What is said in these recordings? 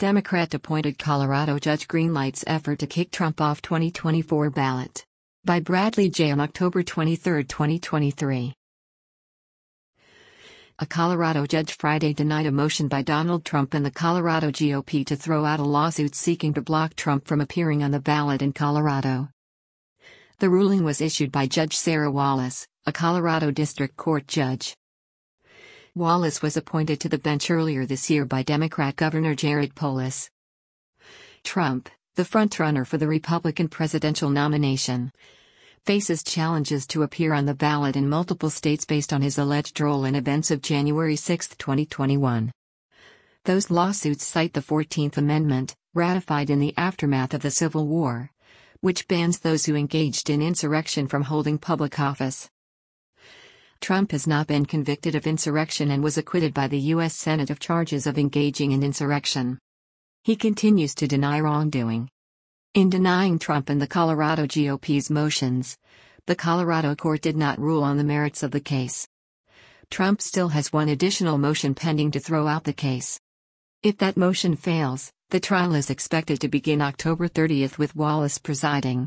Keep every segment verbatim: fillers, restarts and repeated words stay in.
Democrat-appointed Colorado judge greenlights effort to kick Trump off twenty twenty-four ballot. By Bradley J. on October twenty-third, twenty twenty-three. A Colorado judge Friday denied a motion by Donald Trump and the Colorado G O P to throw out a lawsuit seeking to block Trump from appearing on the ballot in Colorado. The ruling was issued by Judge Sarah Wallace, a Colorado District Court judge. Wallace was appointed to the bench earlier this year by Democrat Governor Jared Polis. Trump, the frontrunner for the Republican presidential nomination, faces challenges to appear on the ballot in multiple states based on his alleged role in events of January sixth, twenty twenty-one. Those lawsuits cite the fourteenth Amendment, ratified in the aftermath of the Civil War, which bans those who engaged in insurrection from holding public office. Trump has not been convicted of insurrection and was acquitted by the U S Senate of charges of engaging in insurrection. He continues to deny wrongdoing. In denying Trump and the Colorado G O P's motions, the Colorado court did not rule on the merits of the case. Trump still has one additional motion pending to throw out the case. If that motion fails, the trial is expected to begin October thirtieth with Wallace presiding.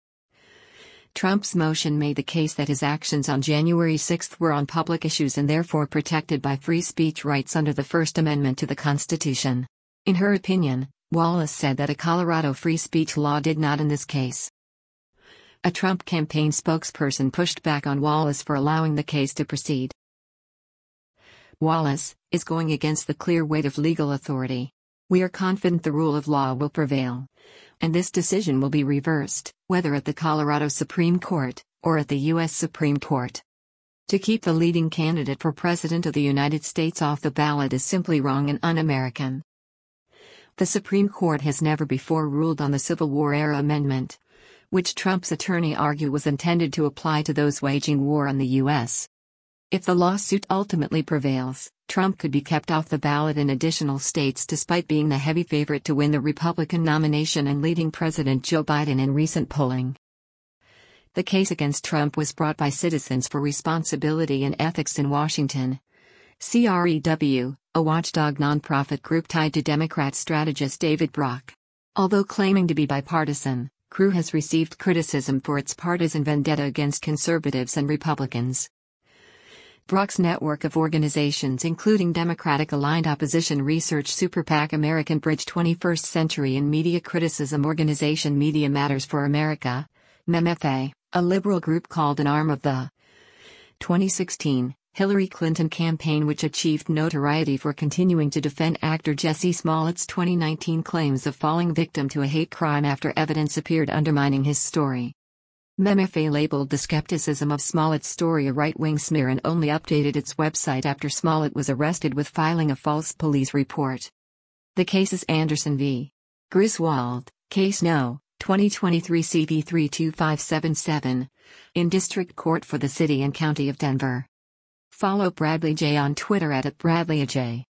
Trump's motion made the case that his actions on January sixth were on public issues and therefore protected by free speech rights under the First Amendment to the Constitution. In her opinion, Wallace said that a Colorado free speech law did not in this case. A Trump campaign spokesperson pushed back on Wallace for allowing the case to proceed. Wallace is going against the clear weight of legal authority. We are confident the rule of law will prevail, and this decision will be reversed, whether at the Colorado Supreme Court or at the U S Supreme Court. To keep the leading candidate for President of the United States off the ballot is simply wrong and un-American. The Supreme Court has never before ruled on the Civil War-era amendment, which Trump's attorney argued was intended to apply to those waging war on the U S If the lawsuit ultimately prevails, Trump could be kept off the ballot in additional states despite being the heavy favorite to win the Republican nomination and leading President Joe Biden in recent polling. The case against Trump was brought by Citizens for Responsibility and Ethics in Washington, C R E W, a watchdog nonprofit group tied to Democrat strategist David Brock. Although claiming to be bipartisan, C R E W has received criticism for its partisan vendetta against conservatives and Republicans. Brock's network of organizations, including Democratic-aligned opposition research super PAC American Bridge twenty-first Century and media criticism organization Media Matters for America, M M F A, a liberal group called an arm of the twenty sixteen Hillary Clinton campaign, which achieved notoriety for continuing to defend actor Jussie Smollett's twenty nineteen claims of falling victim to a hate crime after evidence appeared undermining his story. M M F A labeled the skepticism of Smollett's story a right-wing smear and only updated its website after Smollett was arrested with filing a false police report. The case is Anderson v. Griswold, Case No. twenty twenty-three C V three two five seven seven, in District Court for the City and County of Denver. Follow Bradley J on Twitter at, at Bradley A J.